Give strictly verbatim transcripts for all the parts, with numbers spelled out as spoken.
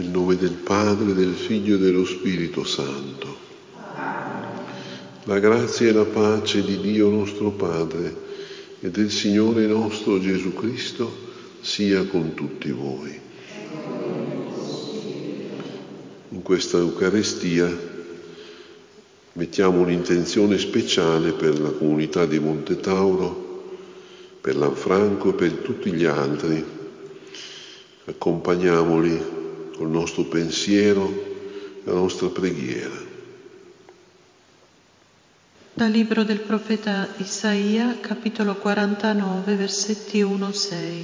Nel nome del Padre, del Figlio e dello Spirito Santo. La grazia e la pace di Dio nostro Padre e del Signore nostro Gesù Cristo sia con tutti voi. In questa Eucaristia mettiamo un'intenzione speciale per la comunità di Monte Tauro, per Lanfranco e per tutti gli altri. Accompagniamoli col nostro pensiero, la nostra preghiera. Dal libro del profeta Isaia, capitolo quarantanove, versetti uno sei.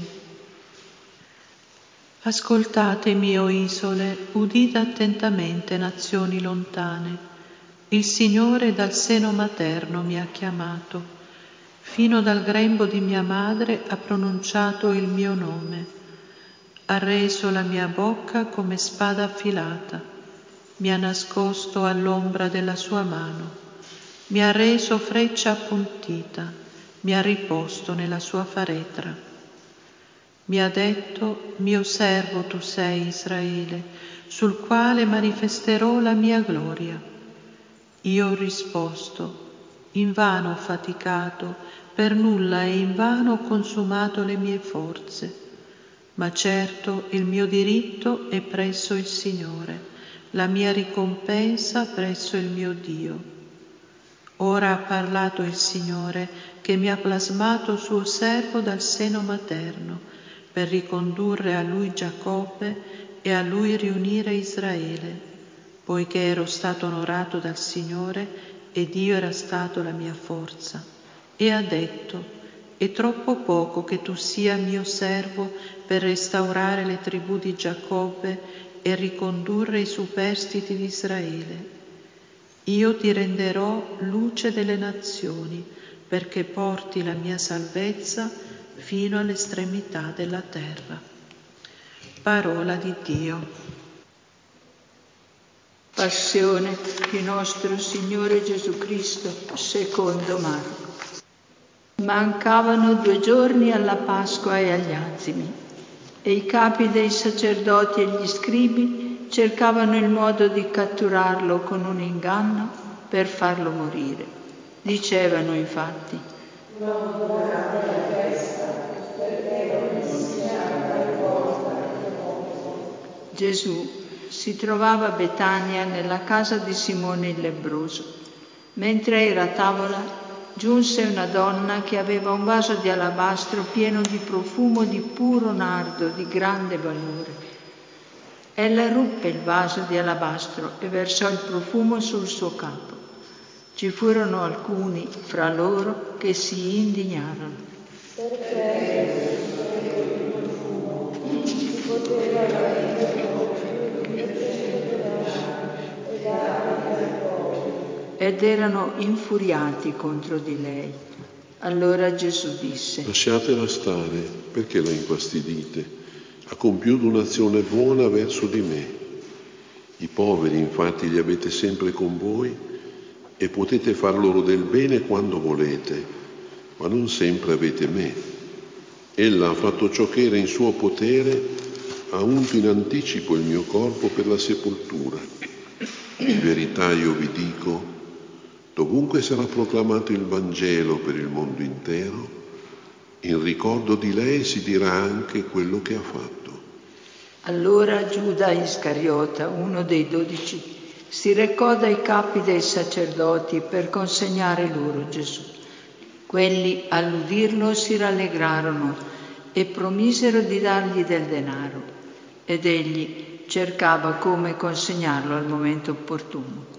Ascoltatemi, o isole, udite attentamente, nazioni lontane. Il Signore dal seno materno mi ha chiamato, fino dal grembo di mia madre ha pronunciato il mio nome. Ha reso la mia bocca come spada affilata, mi ha nascosto all'ombra della sua mano, mi ha reso freccia appuntita, mi ha riposto nella sua faretra. Mi ha detto: mio servo tu sei, Israele, sul quale manifesterò la mia gloria. Io ho risposto: invano ho faticato, per nulla e invano ho consumato le mie forze. Ma certo il mio diritto è presso il Signore, la mia ricompensa presso il mio Dio. Ora ha parlato il Signore, che mi ha plasmato suo servo dal seno materno, per ricondurre a lui Giacobbe e a lui riunire Israele, poiché ero stato onorato dal Signore e Dio era stato la mia forza. E ha detto: è troppo poco che tu sia mio servo per restaurare le tribù di Giacobbe e ricondurre i superstiti di Israele. Io ti renderò luce delle nazioni, perché porti la mia salvezza fino all'estremità della terra. Parola di Dio. Passione di nostro Signore Gesù Cristo secondo Marco. Mancavano due giorni alla Pasqua e agli azimi, e i capi dei sacerdoti e gli scribi cercavano il modo di catturarlo con un inganno per farlo morire. Dicevano infatti: non durante la festa, perché non insegna una volta al popolo. Gesù si trovava a Betania nella casa di Simone il lebbroso. Mentre era a tavola, giunse una donna che aveva un vaso di alabastro pieno di profumo di puro nardo di grande valore. Ella ruppe il vaso di alabastro e versò il profumo sul suo capo. Ci furono alcuni fra loro che si indignarono. Perché il profumo si poteva venderlo più di cento denari e darli ai poveri. Ed erano infuriati contro di lei. Allora Gesù disse: lasciatela stare, perché la infastidite? Ha compiuto un'azione buona verso di me. I poveri infatti li avete sempre con voi e potete far loro del bene quando volete, ma non sempre avete me. Ella ha fatto ciò che era in suo potere, ha unto in anticipo il mio corpo per la sepoltura. In verità io vi dico, dovunque sarà proclamato il Vangelo per il mondo intero, in ricordo di lei si dirà anche quello che ha fatto. Allora Giuda Iscariota, uno dei dodici, si recò dai capi dei sacerdoti per consegnare loro Gesù. Quelli, all'udirlo, si rallegrarono e promisero di dargli del denaro, ed egli cercava come consegnarlo al momento opportuno.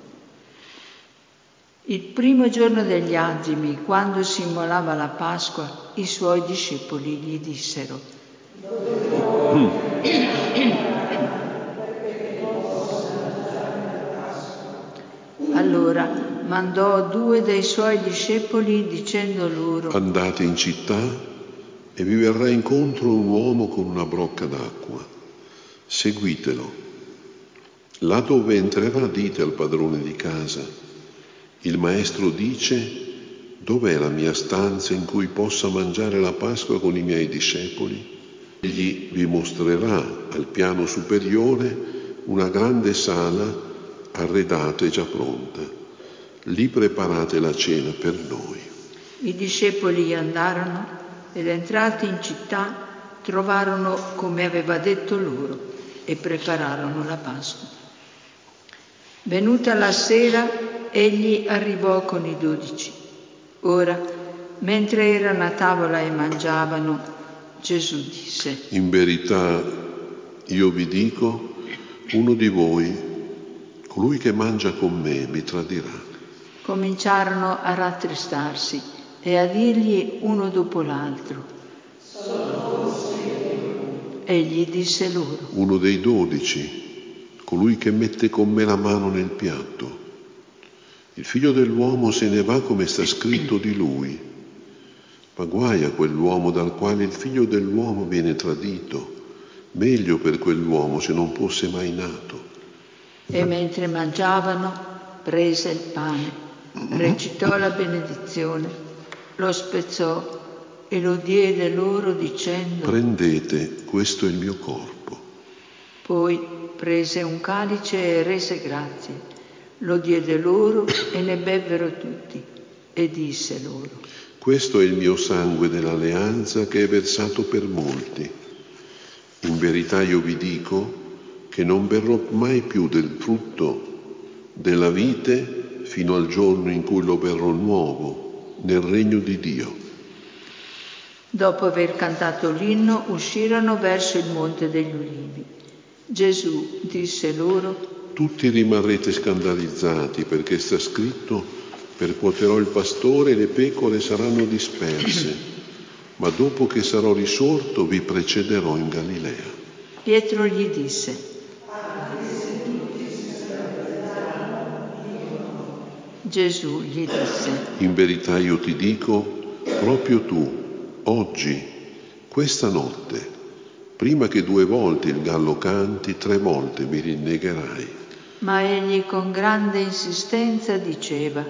Il primo giorno degli azimi, quando si immolava la Pasqua, i suoi discepoli gli dissero: mm. Allora mandò due dei suoi discepoli dicendo loro: andate in città e vi verrà incontro un uomo con una brocca d'acqua. Seguitelo. Là dove entrerà dite al padrone di casa: il maestro dice: dov'è la mia stanza in cui possa mangiare la Pasqua con i miei discepoli? Egli vi mostrerà al piano superiore una grande sala arredata e già pronta. Lì preparate la cena per noi. I discepoli andarono ed entrati in città trovarono come aveva detto loro e prepararono la Pasqua. Venuta la sera, egli arrivò con i dodici. Ora, mentre erano a tavola e mangiavano, Gesù disse: In verità, io vi dico, uno di voi, colui che mangia con me, mi tradirà. Cominciarono a rattristarsi e a dirgli uno dopo l'altro: Egli disse loro: Uno dei dodici, colui che mette con me la mano nel piatto. Il figlio dell'uomo se ne va come sta scritto di lui. Ma guai a quell'uomo dal quale il figlio dell'uomo viene tradito. Meglio per quell'uomo se non fosse mai nato. E mentre mangiavano, prese il pane, recitò la benedizione, lo spezzò e lo diede loro dicendo: Prendete, questo è il mio corpo. Poi prese un calice e rese grazie, lo diede loro e ne bevvero tutti, e disse loro: Questo è il mio sangue dell'alleanza che è versato per molti. In verità io vi dico che non berrò mai più del frutto della vite fino al giorno in cui lo berrò nuovo nel regno di Dio. Dopo aver cantato l'inno, uscirono verso il Monte degli Ulivi. Gesù disse loro: Tutti rimarrete scandalizzati perché sta scritto: percuoterò il pastore e le pecore saranno disperse, ma dopo che sarò risorto vi precederò in Galilea. Pietro gli disse: Gesù gli disse: In verità io ti dico, proprio tu, oggi, questa notte, prima che due volte il gallo canti, tre volte mi rinnegherai. Ma egli con grande insistenza diceva: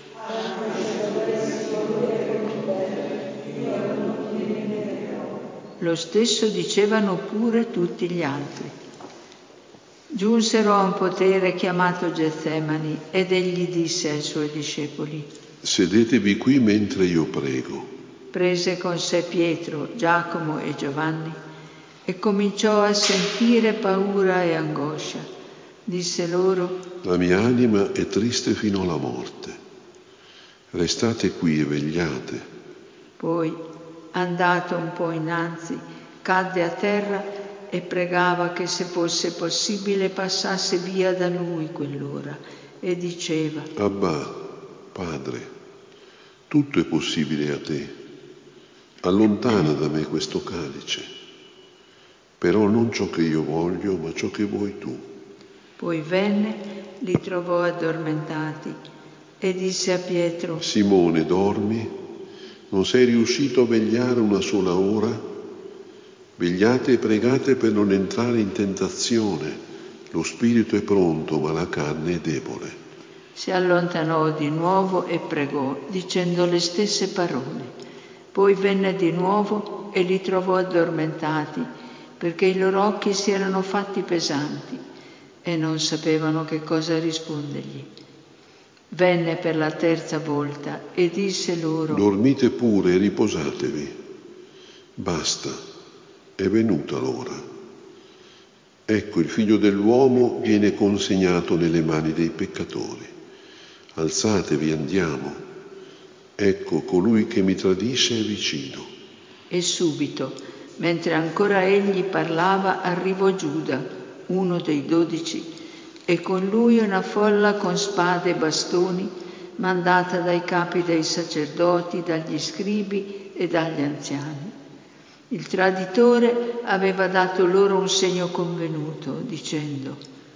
Lo stesso dicevano pure tutti gli altri. Giunsero a un potere chiamato Getsemani ed egli disse ai suoi discepoli: Sedetevi qui mentre io prego. Prese con sé Pietro, Giacomo e Giovanni e cominciò a sentire paura e angoscia. Disse loro: La mia anima è triste fino alla morte. Restate qui e vegliate. Poi, andato un po' innanzi, cadde a terra e pregava che se fosse possibile passasse via da lui quell'ora e diceva: Abba, Padre, tutto è possibile a te. Allontana da me questo calice. Però non ciò che io voglio, ma ciò che vuoi tu. Poi venne, li trovò addormentati e disse a Pietro: Simone, dormi? Non sei riuscito a vegliare una sola ora? Vegliate e pregate per non entrare in tentazione. Lo spirito è pronto, ma la carne è debole. Si allontanò di nuovo e pregò, dicendo le stesse parole. Poi venne di nuovo e li trovò addormentati, perché i loro occhi si erano fatti pesanti e non sapevano che cosa rispondergli. Venne per la terza volta e disse loro: Dormite pure e riposatevi. Basta. È venuta l'ora. Ecco, il figlio dell'uomo viene consegnato nelle mani dei peccatori. Alzatevi, andiamo. Ecco, colui che mi tradisce è vicino. E subito, mentre ancora egli parlava, arrivò Giuda, uno dei dodici, e con lui una folla con spade e bastoni, mandata dai capi dei sacerdoti, dagli scribi e dagli anziani. Il traditore aveva dato loro un segno convenuto, dicendo: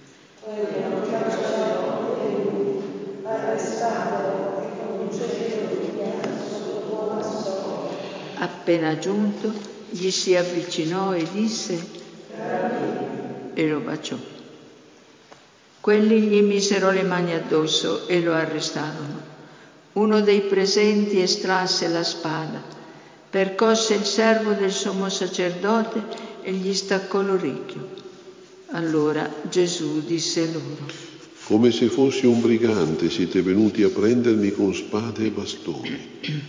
Appena giunto, gli si avvicinò e disse: e lo baciò. Quelli gli misero le mani addosso e lo arrestarono. Uno dei presenti estrasse la spada, percosse il servo del sommo sacerdote e gli staccò l'orecchio. Allora Gesù disse loro: come se fossi un brigante siete venuti a prendermi con spade e bastoni.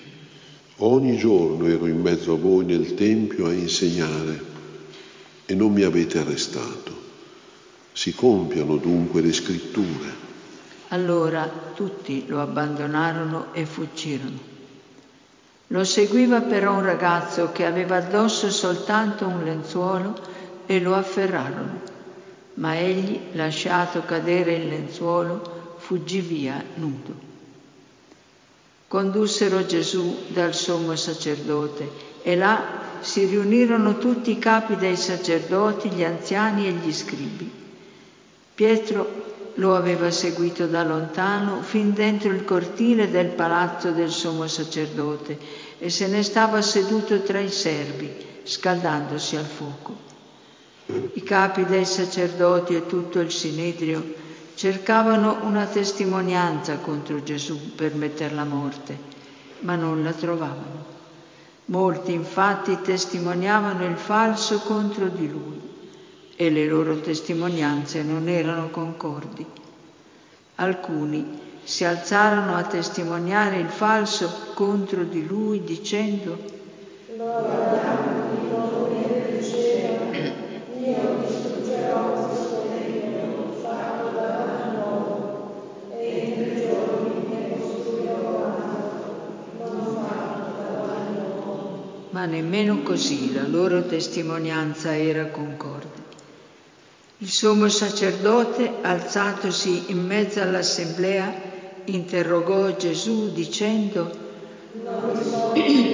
Ogni giorno ero in mezzo a voi nel Tempio a insegnare e non mi avete arrestato. Si compiano dunque le scritture. Allora tutti lo abbandonarono e fuggirono. Lo seguiva però un ragazzo che aveva addosso soltanto un lenzuolo e lo afferrarono, ma egli, lasciato cadere il lenzuolo, fuggì via nudo. Condussero Gesù dal sommo sacerdote e là si riunirono tutti i capi dei sacerdoti, gli anziani e gli scribi. Pietro lo aveva seguito da lontano fin dentro il cortile del palazzo del sommo sacerdote e se ne stava seduto tra i servi, scaldandosi al fuoco. I capi dei sacerdoti e tutto il sinedrio cercavano una testimonianza contro Gesù per metterla a morte, ma non la trovavano. Molti infatti testimoniavano il falso contro di lui e le loro testimonianze non erano concordi. Alcuni si alzarono a testimoniare il falso contro di lui dicendo: Lodiamo il nome del cielo, io distruggerò questo tempio fatto da mano nuova, e in tre giorni ne costruirò un altro, non fatto da mano nuova. Ma nemmeno così la loro testimonianza era concorde. Il sommo sacerdote, alzatosi in mezzo all'assemblea, interrogò Gesù dicendo: non mi so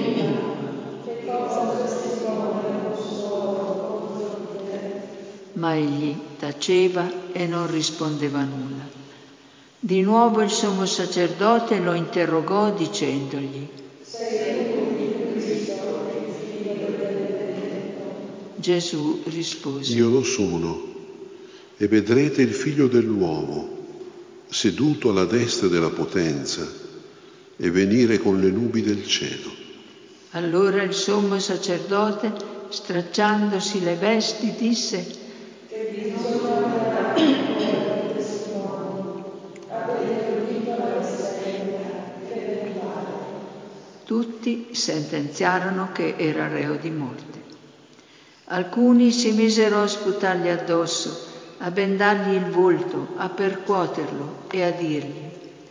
che cosa testimonia costoro contro di te. Ma egli taceva e non rispondeva nulla. Di nuovo il sommo sacerdote lo interrogò dicendogli: sei tu il Cristo, il figlio del benedetto? Gesù rispose: Io lo sono, e vedrete il Figlio dell'uomo seduto alla destra della potenza e venire con le nubi del cielo. Allora il sommo sacerdote, stracciandosi le vesti, disse: Che bisogna dare ancora dei testimoni. Avete udito la sentenza, che ne fare? Tutti sentenziarono che era reo di morte. Alcuni si misero a sputargli addosso, a bendargli il volto, a percuoterlo e a dirgli.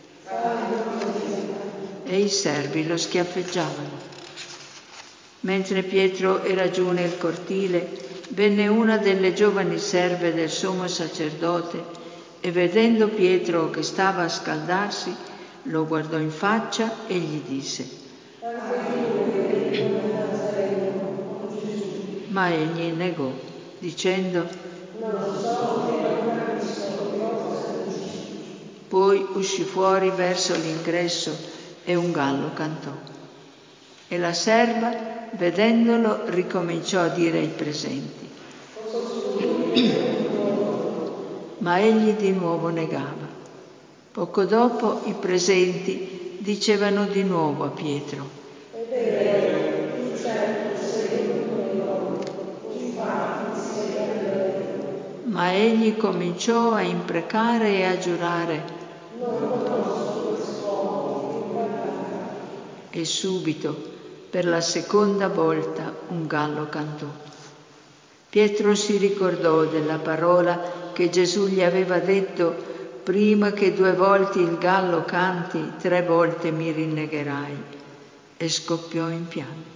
E i servi lo schiaffeggiavano. Mentre Pietro era giù nel cortile, venne una delle giovani serve del sommo sacerdote e vedendo Pietro che stava a scaldarsi, lo guardò in faccia e gli disse: ma egli negò, dicendo: non so che non capisco che cosa dici. Poi uscì fuori verso l'ingresso e un gallo cantò. E la serva, vedendolo, ricominciò a dire ai presenti. Ma egli di nuovo negava. Poco dopo i presenti dicevano di nuovo a Pietro: È vero, tu certo sei uno di loro, infatti sei vero. Ma egli cominciò a imprecare e a giurare. Non conosco quest'uomo più parlare. E subito, per la seconda volta, un gallo cantò. Pietro si ricordò della parola che Gesù gli aveva detto: prima che due volte il gallo canti, tre volte mi rinnegherai, e scoppiò in pianto.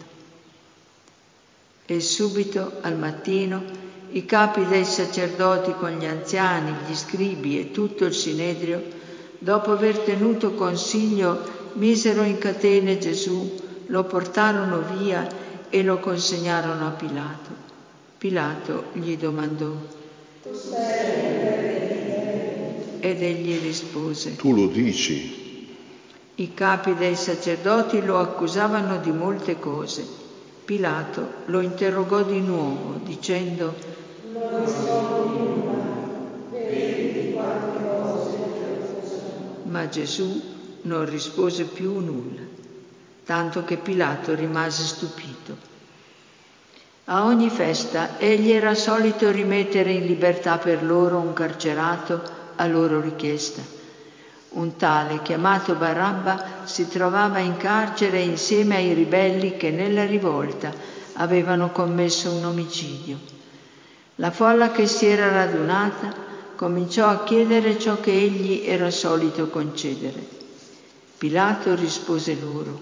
E subito, al mattino, i capi dei sacerdoti con gli anziani, gli scribi e tutto il sinedrio, dopo aver tenuto consiglio, misero in catene Gesù, lo portarono via e lo consegnarono a Pilato. Pilato gli domandò: Tu sei il re. ed egli rispose: Tu lo dici. I capi dei sacerdoti lo accusavano di molte cose. Pilato lo interrogò di nuovo, dicendo: Non so nulla, vedi quante cose ti accusano. Ma Gesù non rispose più nulla, tanto che Pilato rimase stupito. A ogni festa egli era solito rimettere in libertà per loro un carcerato a loro richiesta. Un tale, chiamato Barabba, si trovava in carcere insieme ai ribelli che nella rivolta avevano commesso un omicidio. La folla che si era radunata cominciò a chiedere ciò che egli era solito concedere. Pilato rispose loro: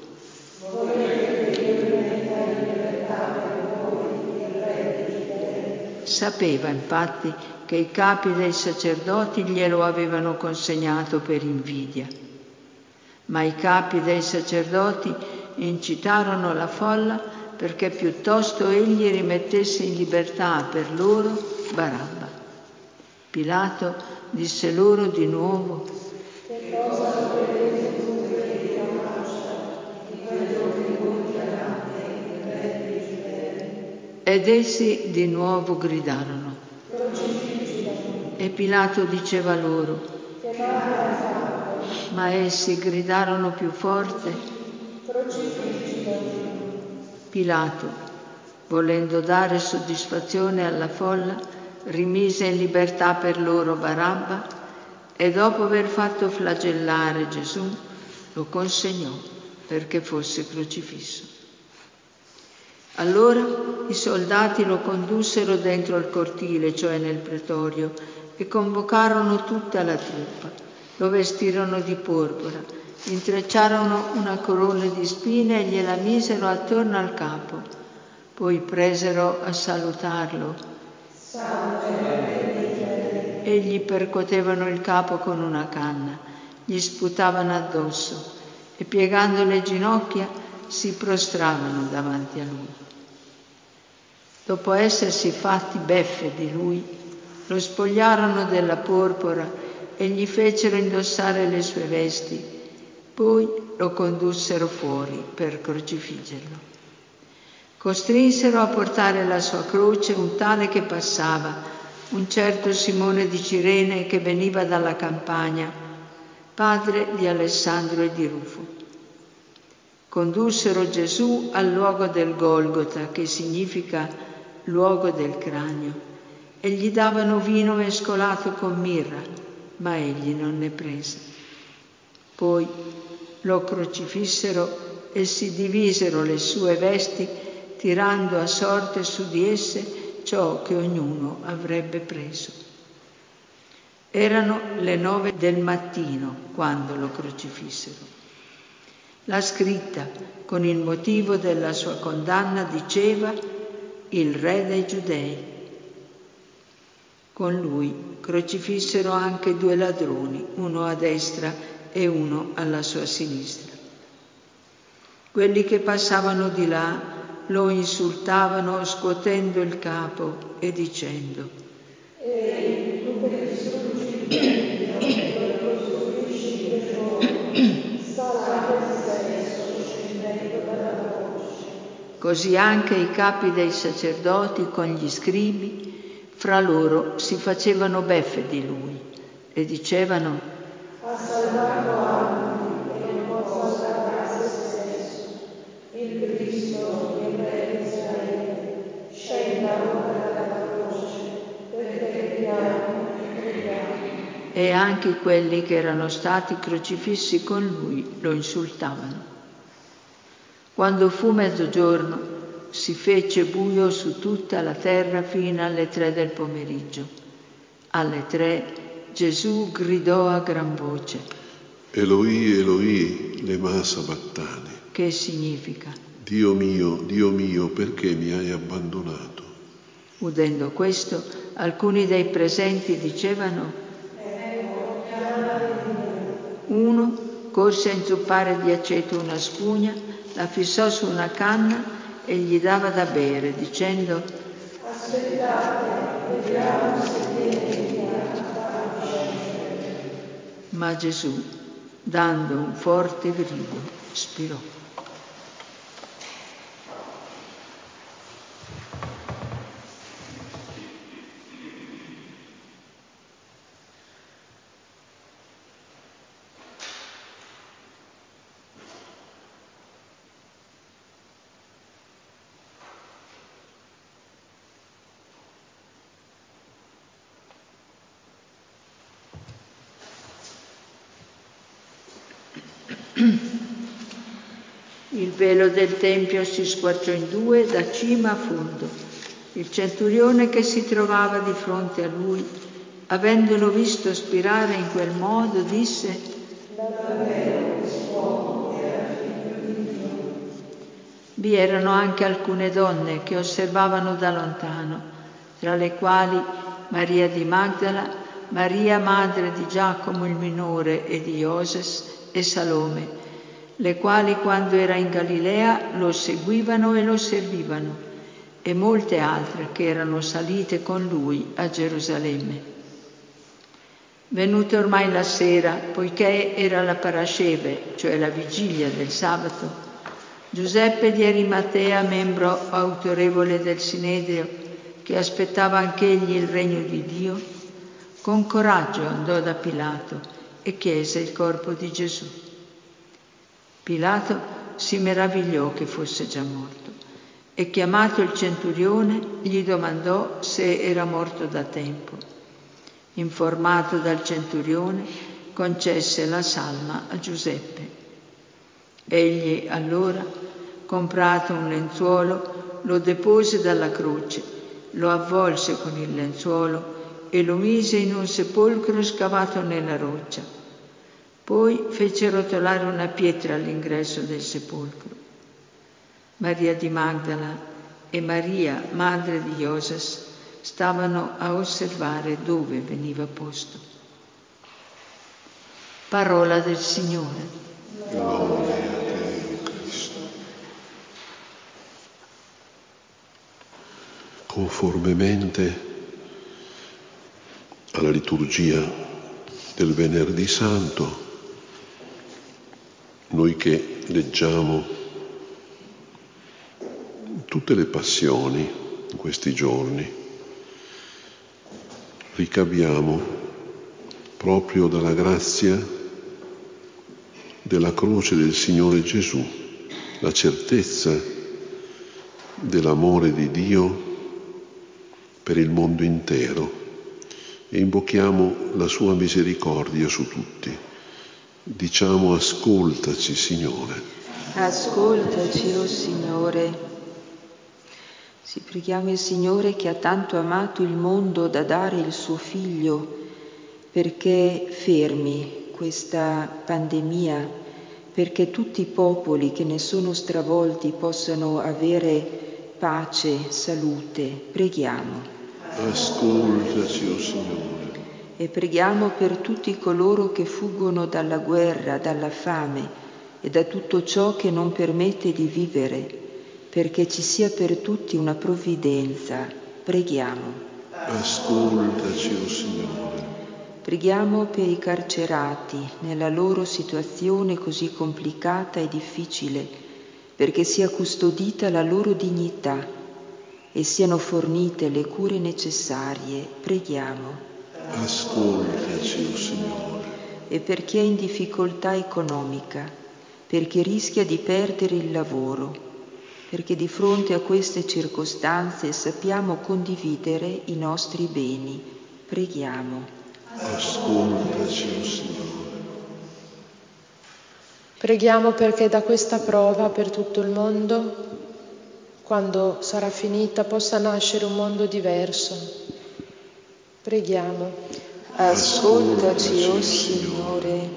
sapeva infatti che i capi dei sacerdoti glielo avevano consegnato per invidia. Ma i capi dei sacerdoti incitarono la folla perché piuttosto egli rimettesse in libertà per loro Barabba. Pilato disse loro di nuovo: che cosa volete dunque che io faccia di quello che voi chiamate il re dei Giudei? Ed essi di nuovo gridarono. E Pilato diceva loro: che male ha fatto? Ma essi gridarono più forte: Crocifigilo. Pilato, volendo dare soddisfazione alla folla, rimise in libertà per loro Barabba e dopo aver fatto flagellare Gesù lo consegnò perché fosse crocifisso. Allora i soldati lo condussero dentro il cortile, cioè nel pretorio, e convocarono tutta la truppa. Lo vestirono di porpora, intrecciarono una corona di spine e gliela misero attorno al capo. Poi presero a salutarlo e gli percotevano il capo con una canna, gli sputavano addosso e piegando le ginocchia si prostravano davanti a lui. Dopo essersi fatti beffe di lui, lo spogliarono della porpora e gli fecero indossare le sue vesti, poi lo condussero fuori per crocifiggerlo. Costrinsero a portare la sua croce un tale che passava, un certo Simone di Cirene che veniva dalla campagna, padre di Alessandro e di Rufo. Condussero Gesù al luogo del Golgota, che significa luogo del cranio, e gli davano vino mescolato con mirra, ma egli non ne prese. Poi lo crocifissero e si divisero le sue vesti, tirando a sorte su di esse ciò che ognuno avrebbe preso. Erano le nove del mattino quando lo crocifissero. La scritta, con il motivo della sua condanna, diceva: il re dei Giudei. Con lui crocifissero anche due ladroni, uno a destra e uno alla sua sinistra. Quelli che passavano di là lo insultavano scuotendo il capo e dicendo: Ehi, tu che distruggi il tempio e lo costruisci in tre giorni, salva te stesso scendendo dalla croce. Così anche i capi dei sacerdoti con gli scribi fra loro si facevano beffe di lui e dicevano: ha salvato altri e non può salvare se stesso. Il Cristo, il re di Israele, scenda ora dalla croce, perché crediamo e crediamo. E anche quelli che erano stati crocifissi con lui lo insultavano. Quando fu mezzogiorno, si fece buio su tutta la terra fino alle tre del pomeriggio. Alle tre Gesù gridò a gran voce: Eloi, Eloi, lema sabachthani. Che significa: Dio mio, Dio mio, perché mi hai abbandonato? Udendo questo, alcuni dei presenti dicevano: uno corse a inzuppare di aceto una spugna, la fissò su una canna e gli dava da bere, dicendo: aspettate, vediamo se viene via a farvi scendere. Ma Gesù, dando un forte grido, spirò. Il velo del Tempio si squarciò in due da cima a fondo. Il centurione che si trovava di fronte a lui, avendolo visto spirare in quel modo, disse: davvero quest'uomo era figlio di Dio. Vi erano anche alcune donne che osservavano da lontano, tra le quali Maria di Magdala, Maria madre di Giacomo il minore e di Ioses e Salome, le quali quando era in Galilea lo seguivano e lo servivano, e molte altre che erano salite con lui a Gerusalemme. Venuta ormai la sera, poiché era la Parasceve, cioè la vigilia del sabato, Giuseppe di Arimatea, membro autorevole del Sinedrio, che aspettava anch'egli il regno di Dio, con coraggio andò da Pilato e chiese il corpo di Gesù. Pilato si meravigliò che fosse già morto e, chiamato il centurione, gli domandò se era morto da tempo. Informato dal centurione, concesse la salma a Giuseppe. Egli allora, comprato un lenzuolo, lo depose dalla croce, lo avvolse con il lenzuolo e lo mise in un sepolcro scavato nella roccia. Poi fece rotolare una pietra all'ingresso del sepolcro. Maria di Magdala e Maria, madre di Ioses, stavano a osservare dove veniva posto. Parola del Signore. Gloria a te, Cristo. Conformemente alla liturgia del Venerdì Santo, noi che leggiamo tutte le passioni in questi giorni, ricaviamo proprio dalla grazia della croce del Signore Gesù la certezza dell'amore di Dio per il mondo intero e invochiamo la sua misericordia su tutti. Diciamo: ascoltaci, Signore. Ascoltaci, o Signore. Sì, preghiamo il Signore, che ha tanto amato il mondo da dare il suo Figlio, perché fermi questa pandemia, perché tutti i popoli che ne sono stravolti possano avere pace, salute. Preghiamo. Ascoltaci, o Signore. E preghiamo per tutti coloro che fuggono dalla guerra, dalla fame e da tutto ciò che non permette di vivere, perché ci sia per tutti una provvidenza. Preghiamo. Ascoltaci, o Signore. Preghiamo per i carcerati nella loro situazione così complicata e difficile, perché sia custodita la loro dignità e siano fornite le cure necessarie. Preghiamo. Ascoltaci, o Signore. E per chi è in difficoltà economica, per chi rischia di perdere il lavoro, perché di fronte a queste circostanze sappiamo condividere i nostri beni. Preghiamo. Ascoltaci, o Signore. Preghiamo perché da questa prova per tutto il mondo, quando sarà finita, possa nascere un mondo diverso. Preghiamo. Ascoltaci, o Signore.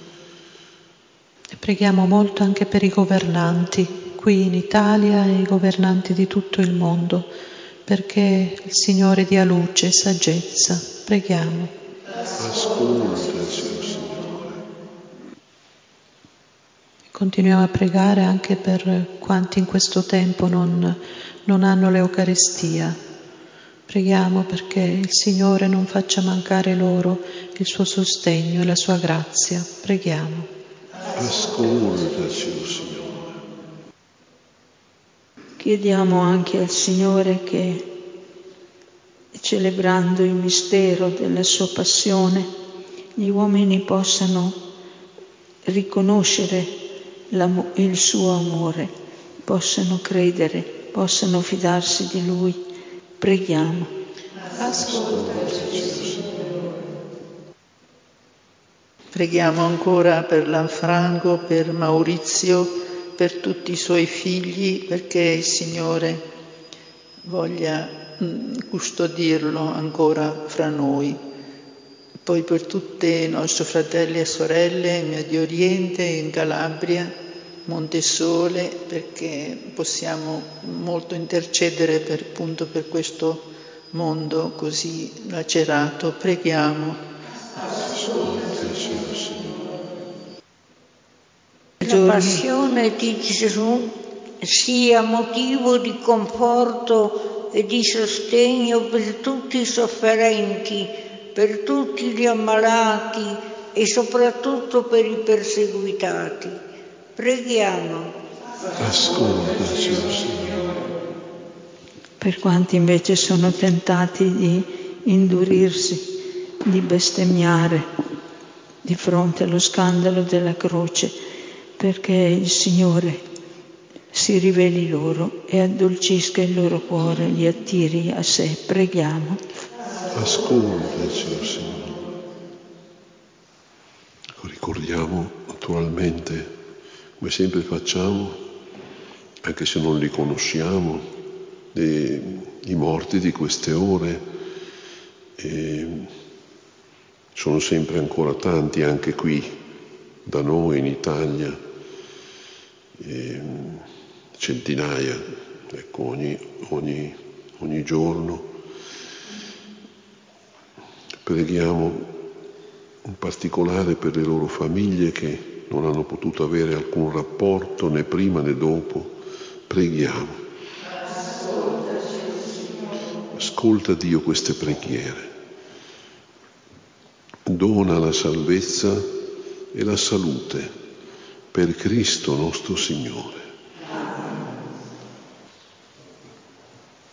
E preghiamo molto anche per i governanti qui in Italia e i governanti di tutto il mondo, perché il Signore dia luce e saggezza. Preghiamo. Ascoltaci, o Signore. Continuiamo a pregare anche per quanti in questo tempo non, non hanno l'Eucaristia. Preghiamo perché il Signore non faccia mancare loro il suo sostegno e la sua grazia. Preghiamo. Ascoltaci, o Signore. Chiediamo anche al Signore che, celebrando il mistero della sua passione, gli uomini possano riconoscere il suo amore, possano credere, possano fidarsi di Lui. Preghiamo. Ascoltaci, Signore. Preghiamo ancora per Lanfranco, per Maurizio, per tutti i suoi figli, perché il Signore voglia mh, custodirlo ancora fra noi. Poi per tutti i nostri fratelli e sorelle in Medio Oriente, in Calabria, Montesole, perché possiamo molto intercedere per, appunto per questo mondo così lacerato. Preghiamo. La passione di Gesù sia motivo di conforto e di sostegno per tutti i sofferenti, per tutti gli ammalati e soprattutto per i perseguitati. Preghiamo. Ascoltaci, o Signore. Per quanti invece sono tentati di indurirsi, di bestemmiare di fronte allo scandalo della croce, perché il Signore si riveli loro e addolcisca il loro cuore, li attiri a sé. Preghiamo. Ascoltaci, o Signore. Ricordiamo naturalmente, come sempre facciamo, anche se non li conosciamo, eh, i morti di queste ore. E sono sempre ancora tanti anche qui da noi in Italia, e centinaia, ecco, ogni, ogni, ogni giorno. Preghiamo in particolare per le loro famiglie che non hanno potuto avere alcun rapporto né prima né dopo. Preghiamo. Ascolta Dio queste preghiere. Dona la salvezza e la salute per Cristo nostro Signore.